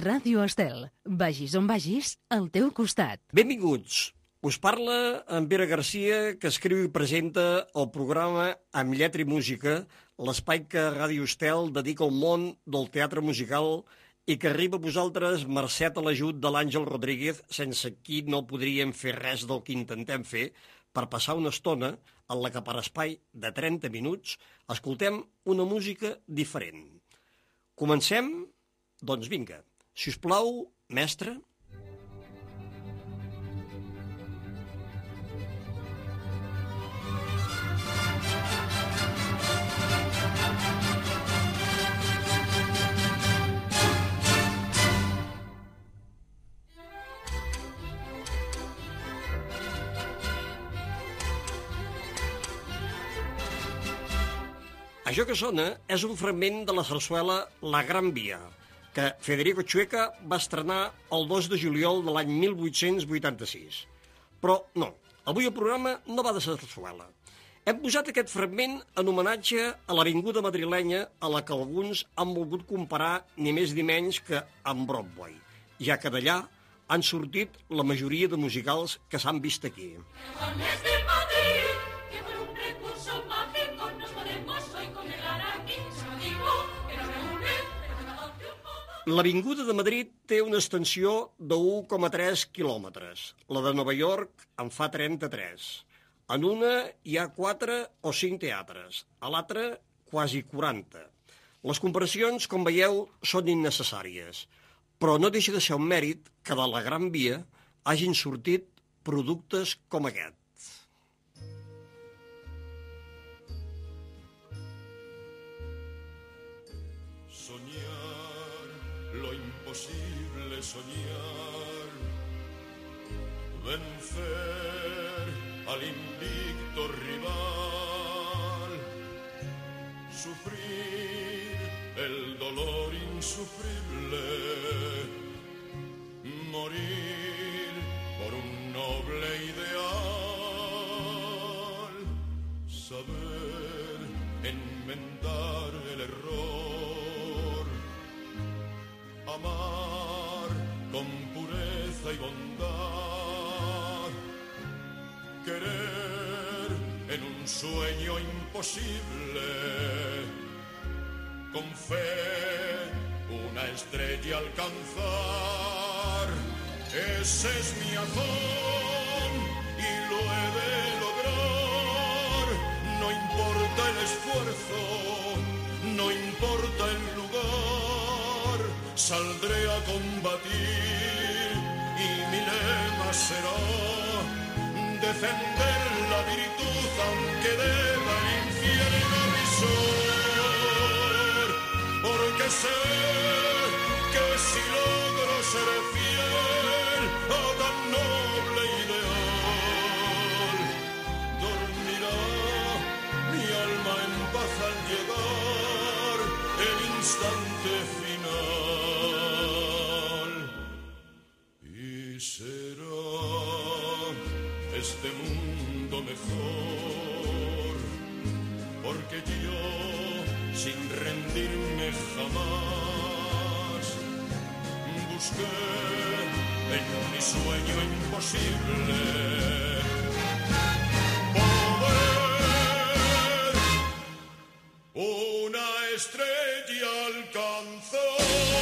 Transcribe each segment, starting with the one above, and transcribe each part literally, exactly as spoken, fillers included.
Ràdio Estel. Vagis on vagis, al teu costat. Benvinguts. Us parla en Pere Garcia, que escriu i presenta el programa Amb lletra i música, l'espai que Ràdio Estel dedica al món del teatre musical i que arriba a vosaltres mercè a l'ajut de l'Àngel Rodríguez, sense qui no podríem fer res del que intentem fer, per passar una estona en la que per espai de trenta minuts escoltem una música diferent. Comencem? Doncs vinga. Si us plau, mestre. Això que sona és un fragment de la sarsuela La Gran Via, que Federico Chueca va estrenar el dos de juliol de l'any mil vuit-cents vuitanta-sis. Però no, avui el programa no va de sarsuela. Hem posat aquest fragment en homenatge a l'avinguda madrilenya a la que alguns han volgut comparar ni més ni menys que amb Broadway, ja que d'allà han sortit la majoria de musicals que s'han vist aquí. L'Avinguda de Madrid té una extensió de u coma tres quilòmetres. La de Nova York en fa trenta-tres. En una hi ha quatre o cinc teatres, a l'altra quasi quaranta. Les comparacions, com veieu, són innecessàries, però no deixa de ser un mèrit que de la Gran Via hagin sortit productes com aquest. Lo imposible soñar, vencer al invicto rival, sufrir el dolor insufrible, morir por un noble ideal, saber enmendar el error, amar con pureza y bondad, querer en un sueño imposible, con fe una estrella alcanzar. Ese es mi afán y lo he de lograr. No importa el esfuerzo, no importa el lugar, saldré a combatir y mi lema será defender la virtud aunque deba el infierno mi ser, porque sé que si logro ser fiel a tan noble ideal, dormirá mi alma en paz al llegar el instante final. Será este mundo mejor, porque yo, sin rendirme jamás, busqué en mi sueño imposible poder una estrella alcanzar.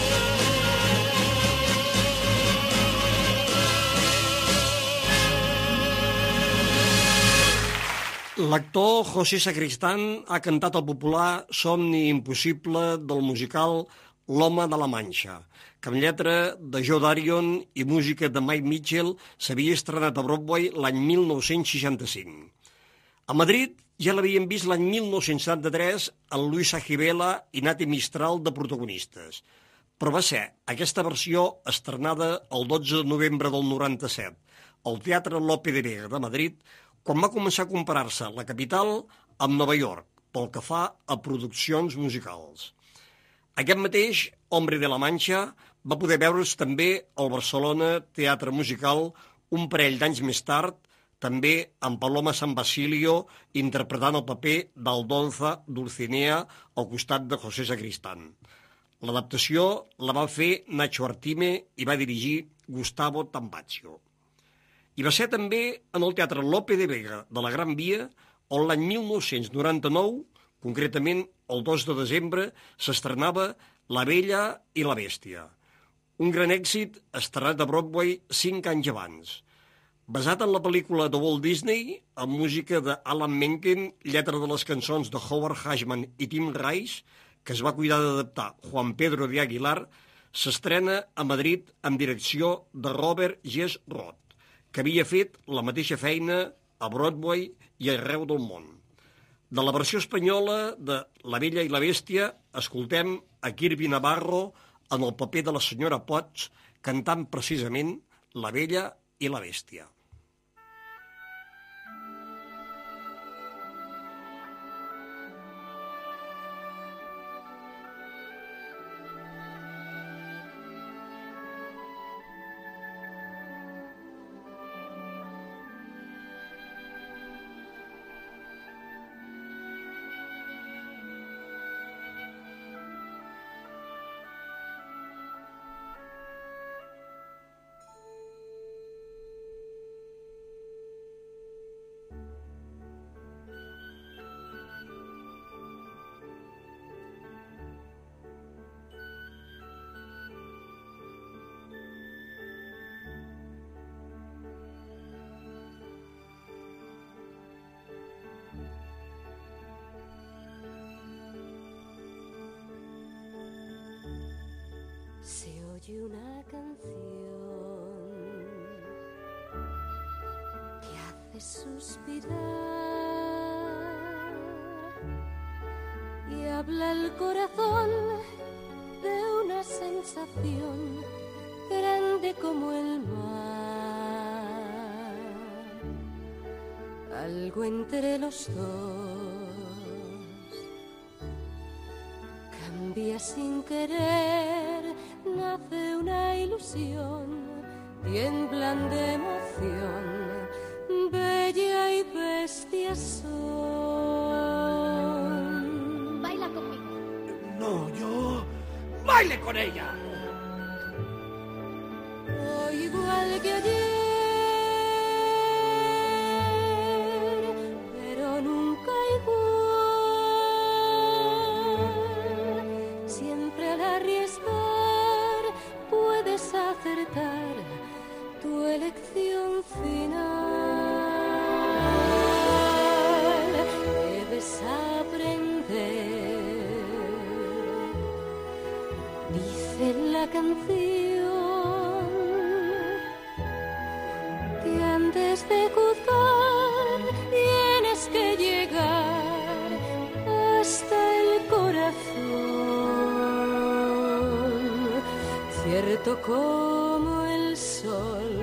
L'actor José Sacristán ha cantat el popular Somni impossible del musical L'home de la Manxa, que amb lletra de Joe Darion i música de Mike Mitchell s'havia estrenat a Broadway l'any mil nou-cents seixanta-cinc. A Madrid ja l'havien vist l'any mil nou-cents setanta-tres amb Luisa Gibela i Nati Mistral de protagonistes, però va ser aquesta versió estrenada el dotze de novembre del noranta-set al Teatre Lope de Vega de Madrid, quan va començar a comparar-se la capital amb Nova York pel que fa a produccions musicals. Aquest mateix Hombre de la Mancha va poder veure's també al Barcelona Teatre Musical un parell d'anys més tard, també amb Paloma San Basilio interpretant el paper d'Aldonza Dulcinea al costat de José Sacristán. L'adaptació la va fer Nacho Artime i va dirigir Gustavo Tambaccio. I va ser també en el Teatre Lope de Vega de la Gran Via on l'any mil nou-cents noranta-nou, concretament el dos de desembre, s'estrenava La Bella i la Bèstia, un gran èxit estrenat a Broadway cinc anys abans. Basat en la pel·lícula de Walt Disney, amb música d'Alan Menken, lletra de les cançons de Howard Hashman i Tim Rice, que es va cuidar d'adaptar Juan Pedro de Aguilar, s'estrena a Madrid amb direcció de Robert G. Roth, que havia fet la mateixa feina a Broadway i arreu del món. De la versió espanyola de La Bella i la Bèstia escoltem a Kirby Navarro en el paper de la senyora Potts cantant precisament La Bella i la Bèstia. Se oye una canción que hace suspirar y habla el corazón de una sensación grande como el mar, algo entre los dos cambia sin querer. Nace una ilusión, tiemblan de emoción, bella y bestia son. Baila conmigo. No, yo... ¡Baile con ella! Oh, igual que ayer, pero nunca igual. Siempre al arriesgar puedes acertar tu elección final. Debes aprender, dice la canción, que antes de juzgar tienes que llegar hasta el corazón, cierto como el sol,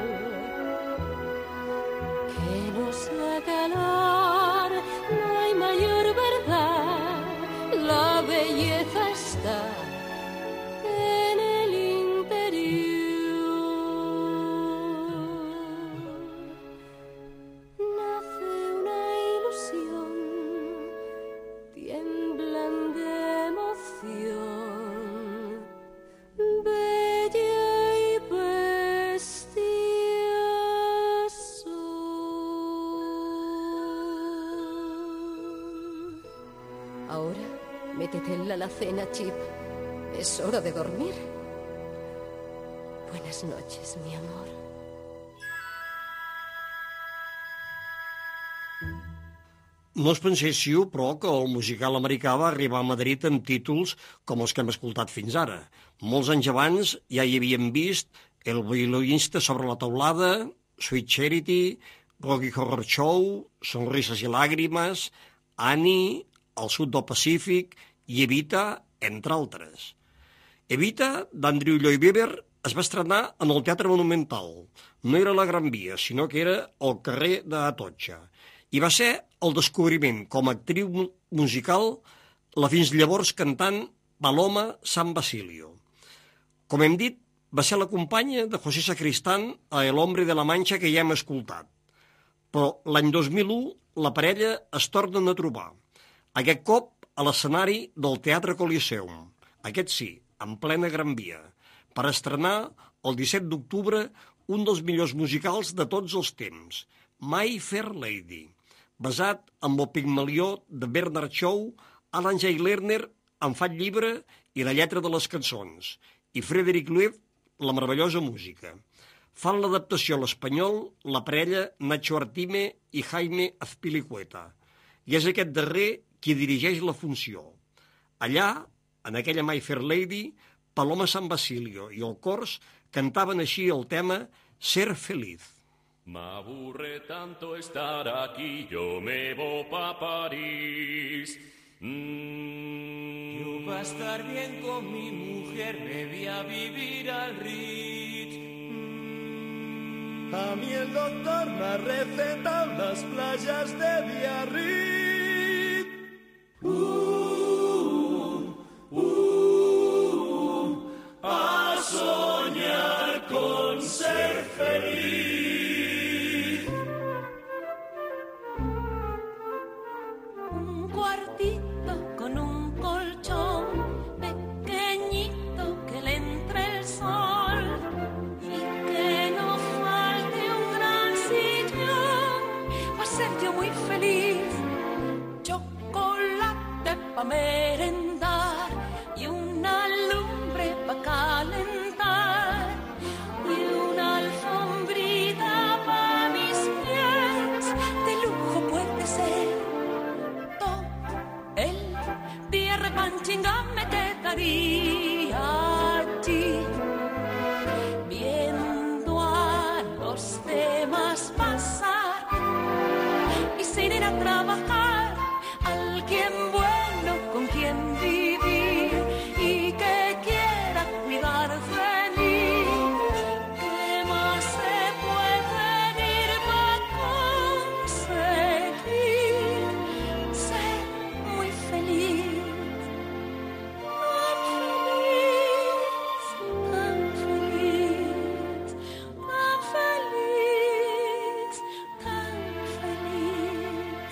que nos da calor. No hay mayor verdad, la belleza está en el interior. Nace una ilusión, tiemblan de emoción, bella y bestia son. Ahora, métete en la alacena, Chip. Es hora de dormir. Buenas noches, mi amor. No us penséssiu, però, que el musical americà va arribar a Madrid amb títols com els que hem escoltat fins ara. Molts anys abans ja hi havíem vist El violinista sobre la taulada, Sweet Charity, Rocky Horror Show, Sonrisas i làgrimes, Annie, El sud del Pacífic i Evita, entre altres. Evita, d'Andrew Lloyd Webber, es va estrenar en el Teatre Monumental. No era la Gran Via, sinó que era al carrer d'Atocha. I va ser el descobriment com a actriu musical la fins llavors cantant Paloma San Basilio. Com hem dit, va ser la companya de José Sacristán a El hombre de la Mancha que ja hem escoltat. Però l'any dos mil u la parella es tornen a trobar. Aquest cop a l'escenari del Teatre Coliseum, aquest sí, en plena Gran Via, per estrenar el disset d'octubre un dels millors musicals de tots els temps, My Fair Lady, basat en el Pigmalió de Bernard Shaw, Alan J. Lerner en fa el llibre i la lletra de les cançons, i Frederick Loeb la meravellosa música. Fan l'adaptació a l'espanyol la parella Nacho Artime i Jaime Azpilicueta, i és aquest darrer qui dirigeix la funció. Allà, en aquella My Fair Lady, Paloma San Basilio i el cors cantaven així el tema Ser Feliz. Me aburre tanto estar aquí, yo me voy pa' París. Mm. Yo va a estar bien con mi mujer, me voy a vivir al Ritz. Mm. A mí el doctor me ha recetado las playas de Biarritz. Uh, uh, a soñar con ser feliz. Un cuartito con un colchón pequeñito que le entre el sol y que no falte un gran sillón. Va a ser yo muy feliz. Chocolate pa' merendar y una lumbre pa' calentar y una alfombrita pa' mis pies. De lujo puede ser todo el día, repanchinga me quedaría allí viendo a los demás pasar y sin ir a trabajar. Alguien bueno con quien vivir y que quiera cuidar de mí. ¿Qué más se puede ir para conseguir ser muy feliz? Tan feliz, tan feliz, tan feliz, tan feliz.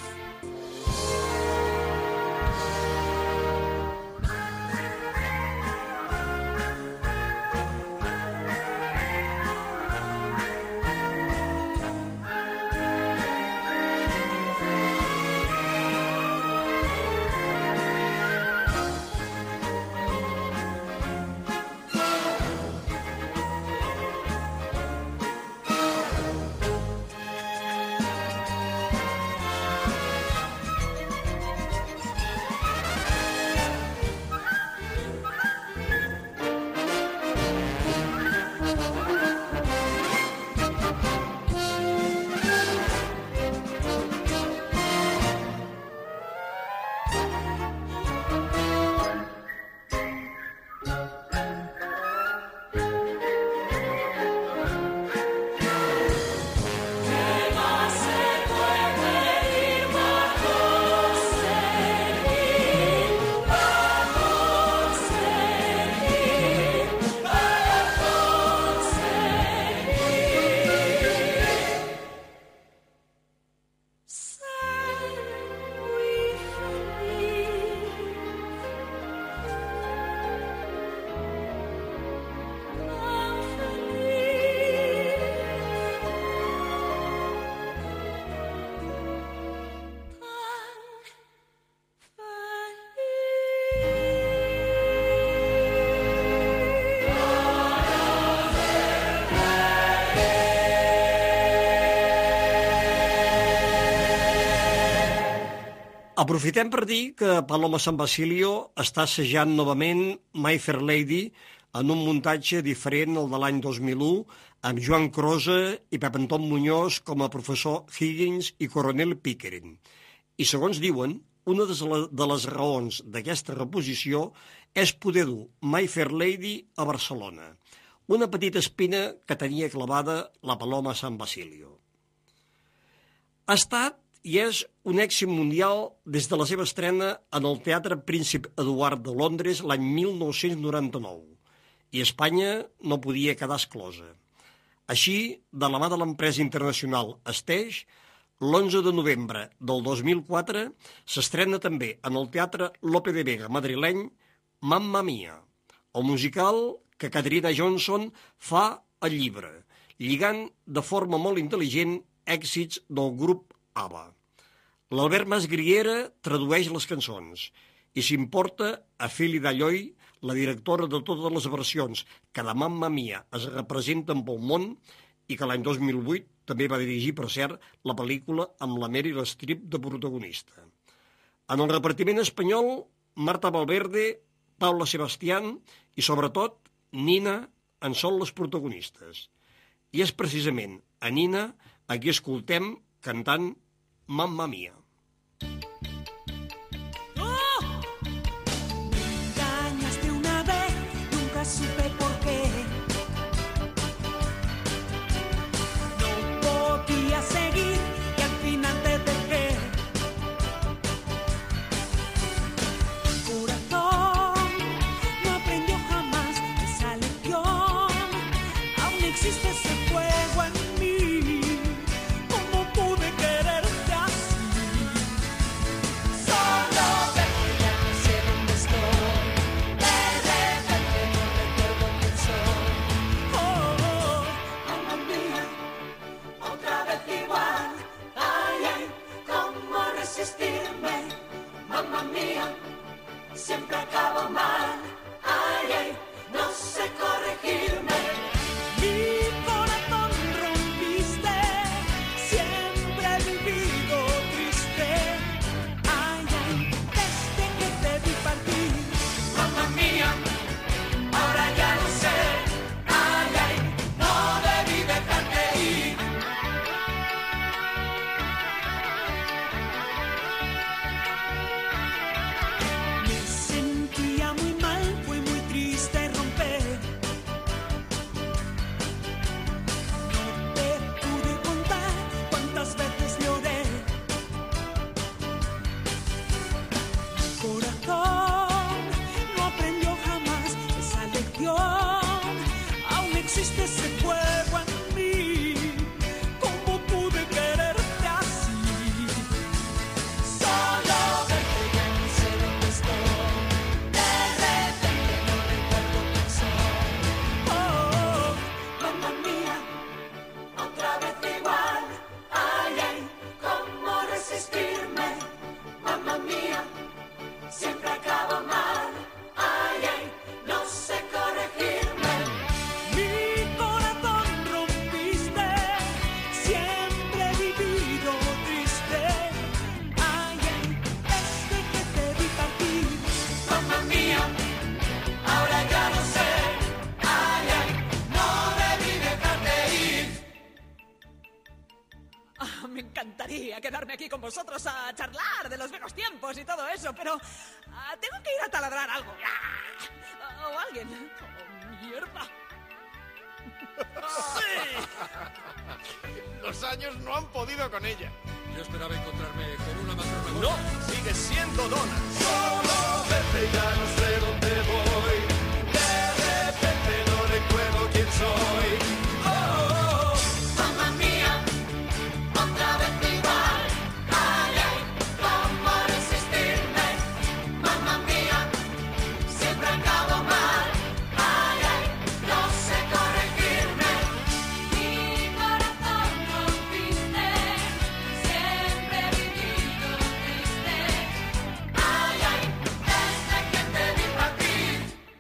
Aprofitem per dir que Paloma San Basilio està assajant novament My Fair Lady en un muntatge diferent al de l'any dos mil u, amb Joan Crosa i Pep Anton Muñoz com a professor Higgins i coronel Pickering. I segons diuen, una de les raons d'aquesta reposició és poder dur My Fair Lady a Barcelona, una petita espina que tenia clavada la Paloma San Basilio. Ha estat i és un èxit mundial des de la seva estrena en el Teatre Príncep Eduard de Londres l'any mil nou-cents noranta-nou, i Espanya no podia quedar exclosa. Així, de la mà de l'empresa internacional Esteix, l'onze de novembre del dos mil quatre s'estrena també en el Teatre Lope de Vega madrileny Mamma Mia, el musical que Katrina Johnson fa al llibre, lligant de forma molt intel·ligent èxits del grup ABBA. L'Albert Masgriera tradueix les cançons i s'importa a Feli Dalloi, la directora de totes les versions que de Mamma Mia es representen pel món i que l'any dos mil vuit també va dirigir, per cert, la pel·lícula amb la Meryl Streep de protagonista. En el repartiment espanyol, Marta Valverde, Paula Sebastián i, sobretot, Nina en són les protagonistes. I és precisament a Nina a qui escoltem cantant Mamma Mia. Supe por qué no podía seguir y al final te dejé. Mi corazón no aprendió jamás esa lección. Aún existe ese fuego en mí. ¿Cómo pude quererte así? Solo verte, ya no sé dónde estoy. Mamma mía, siempre acabo mal. Ay, ay, no sé corregirme. Mi corazón rompiste, siempre he vivido triste. Ay, ay, desde que te vi partir. Mamma mía, ahora ya lo sé. Ay, ay, no debí dejarte ir. Existe ese fuego en mí. ¿Cómo pude quererte así? Solo verte, ya no sé dónde estoy. De repente no recuerdo quién soy. Oh, mamma mía, otra vez igual. Ay, ay, ¿cómo resistirme? Mamma mía, siempre acabo mal. Ay, ay, no sé corregirme. Me encantaría quedarme aquí con vosotros a charlar de los viejos tiempos y todo eso, pero uh, tengo que ir a taladrar algo. Uh, o alguien. Oh, mierda. ¡Sí! Los años no han podido con ella. Yo esperaba encontrarme con una matrona. No, sigue siendo Donna. Solo vete, ya no sé dónde voy. De repente no recuerdo quién soy. Oh, mamma mía, otra vez igual. Ay, ay, ¿cómo resistirme? Mamma mía, siempre acabo mal. Ay, ay, no sé corregirme. Mi corazón rompiste, siempre he vivido triste. Ay, ay, desde que te vi partir.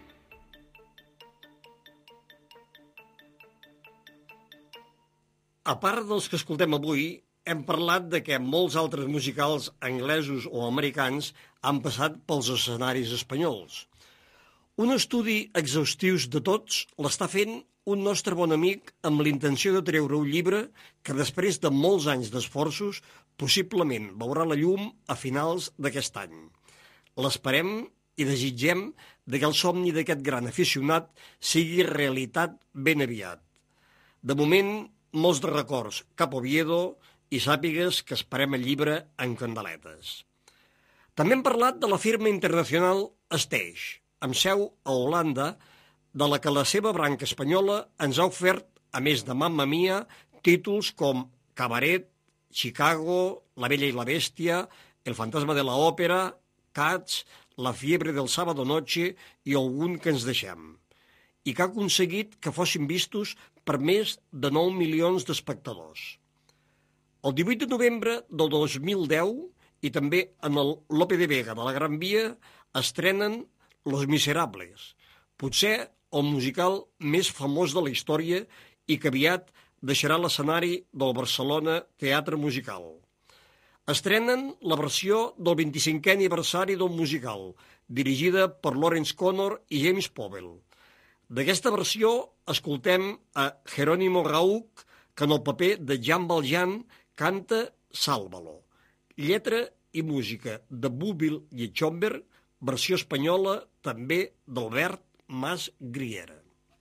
A part dels que escoltem avui, hem parlat de que molts altres musicals anglesos o americans han passat pels escenaris espanyols. Un estudi exhaustius de tots l'està fent un nostre bon amic amb l'intenció de treure un llibre que després de molts anys d'esforços possiblement veurà la llum a finals d'aquest any. L'esperem i desitgem de que el somni d'aquest gran aficionat sigui realitat ben aviat. De moment, molts de records cap a Oviedo i sàpigues que esperem el llibre en candeletes. També hem parlat de la firma internacional Stage, amb seu a Holanda, de la que la seva branca espanyola ens ha ofert, a més de Mamma Mia, títols com Cabaret, Chicago, La Bella i la Bèstia, El fantasma de la òpera, Cats, La fiebre del sábado noche i algun que ens deixem, i que ha aconseguit que fossin vistos per més de nou milions d'espectadors. El divuit de novembre del dos mil deu, i també en el Lope de Vega de la Gran Via, estrenen Los Miserables, potser el musical més famós de la història i que aviat deixarà l'escenari del Barcelona Teatre Musical. Estrenen la versió del vint-i-cinquè aniversari del musical, dirigida per Lawrence Connor i James Powell. D'aquesta versió escoltem a Jerónimo Rauch, que en el paper de Jean Valjean canta Sálvalo. Lletra i música de Bouville i Schomberg, versió espanyola també d'Albert Mas Griera.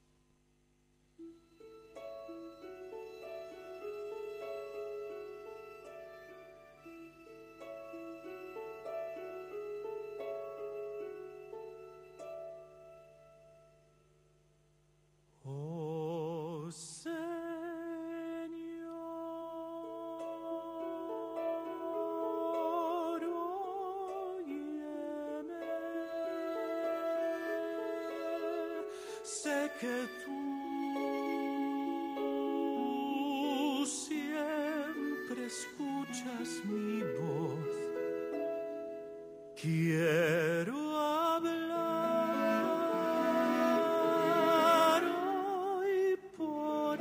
Sé que tú siempre escuchas mi voz. Quiero hablar hoy por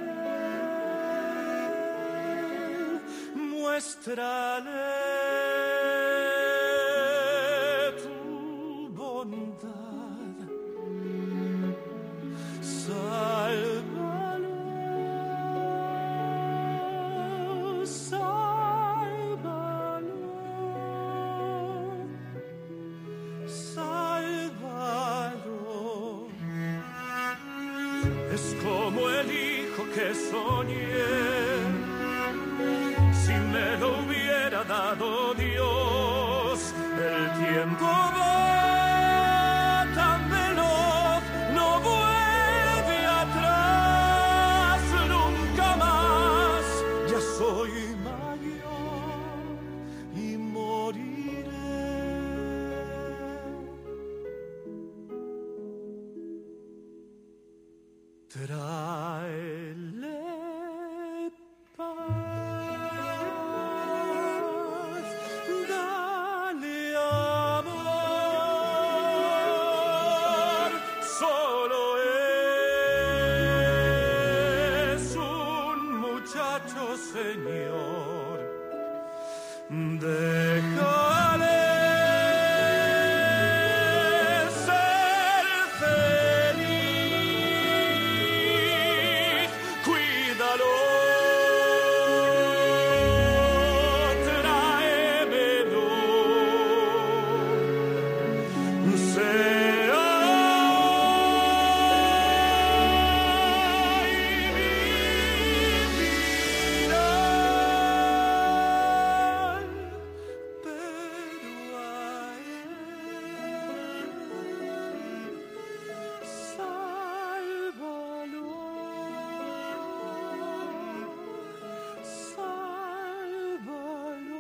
él. Muéstrale que soñé, si me lo hubiera dado Dios, el tiempo va tan veloz, no vuelve atrás nunca más, ya soy mayor y moriré. Tráele paz, dale amor, solo es un muchacho, señor, déjale ser feliz, cuídalo, tráemelo, sea hoy mi final, pero a él sálvalo, sálvalo,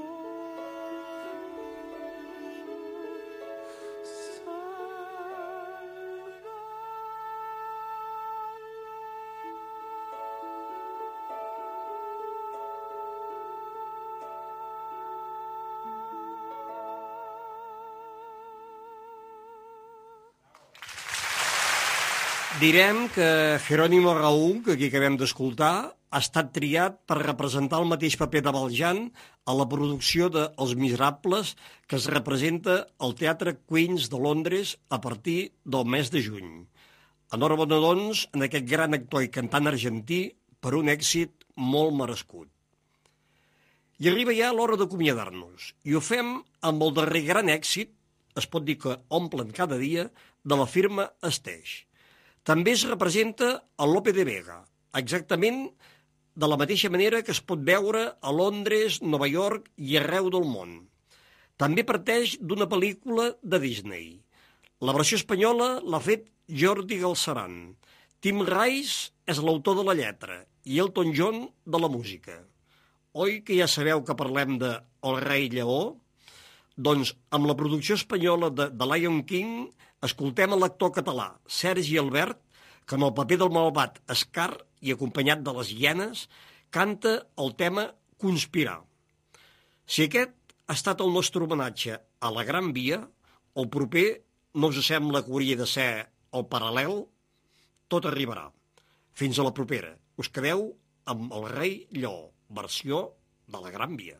Direm que Jerónimo Rauch, que aquí acabem d'escoltar, ha estat triat per representar el mateix paper de Valjean a la producció de Els Miserables que es representa al Teatre Queen's de Londres a partir del mes de juny. Enhorabona, doncs, en aquest gran actor i cantant argentí per un èxit molt merescut. I arriba ja l'hora d'acomiadar-nos, i ho fem amb el darrer gran èxit, es pot dir que omplen cada dia, de la firma Esteix. També es representa el Lope de Vega, exactament de la mateixa manera que es pot veure a Londres, Nova York i arreu del món. També parteix d'una pel·lícula de Disney. La versió espanyola l'ha fet Jordi Galceran. Tim Rice és l'autor de la lletra i Elton John de la música. Oi que ja sabeu que parlem de El rei lleó? Doncs amb la producció espanyola de The Lion King escoltem a l'actor català Sergi Albert, que en el paper del malvat Scar i acompanyat de les hienes canta el tema Conspirar. Si aquest ha estat el nostre homenatge a la Gran Via, el proper no us sembla que hauria de ser el paral·lel? Tot arribarà. Fins a la propera. Us quedeu amb el Rei Lleó, versió de la Gran Via.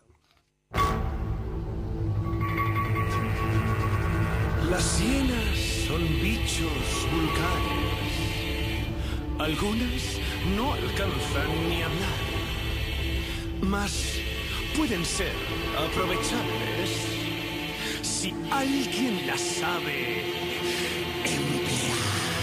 Las hienas son bichos vulgares. Algunas no alcanzan ni a hablar, mas pueden ser aprovechables si alguien las sabe emplear.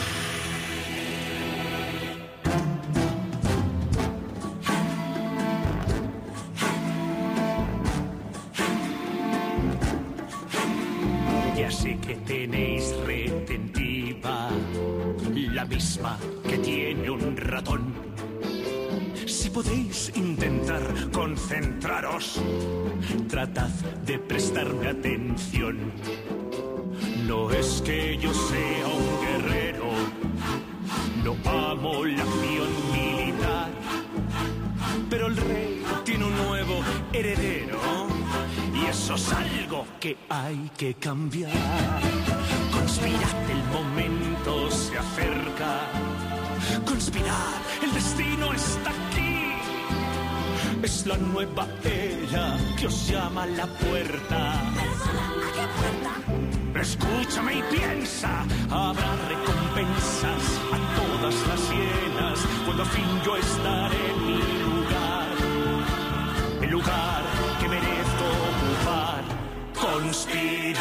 Ya sé que tenéis retentiva, la misma que tiene un ratón. Si podéis intentar concentraros, tratad de prestarme atención. No es que yo sea un guerrero, no amo la acción militar, pero el rey tiene un nuevo heredero y eso es algo que hay que cambiar. Conspirad, el momento se acerca. Conspirad, el destino está aquí. Es la nueva era que os llama a la puerta. ¿A qué puerta? Escúchame y piensa, habrá recompensas a todas las hienas cuando al fin yo estaré en mi lugar, el lugar que merezco ocupar. Conspirad.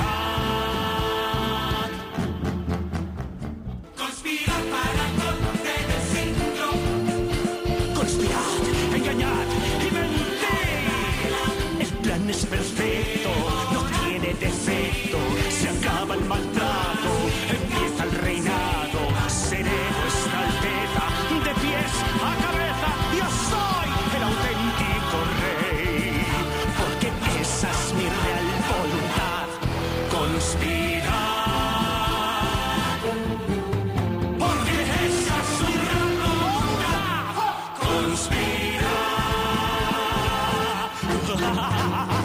Conspirar para contener el síndrome. Conspirad, engañad y mentir. El plan es perfecto, no tiene defecto. Se acaba el maltrato, empieza el reinado. Seré vuestra alteza, de pies a cabeza. Yo soy el auténtico rey, porque esa es mi real voluntad. Conspirad, porque esa es su gran voluntad. Conspirad.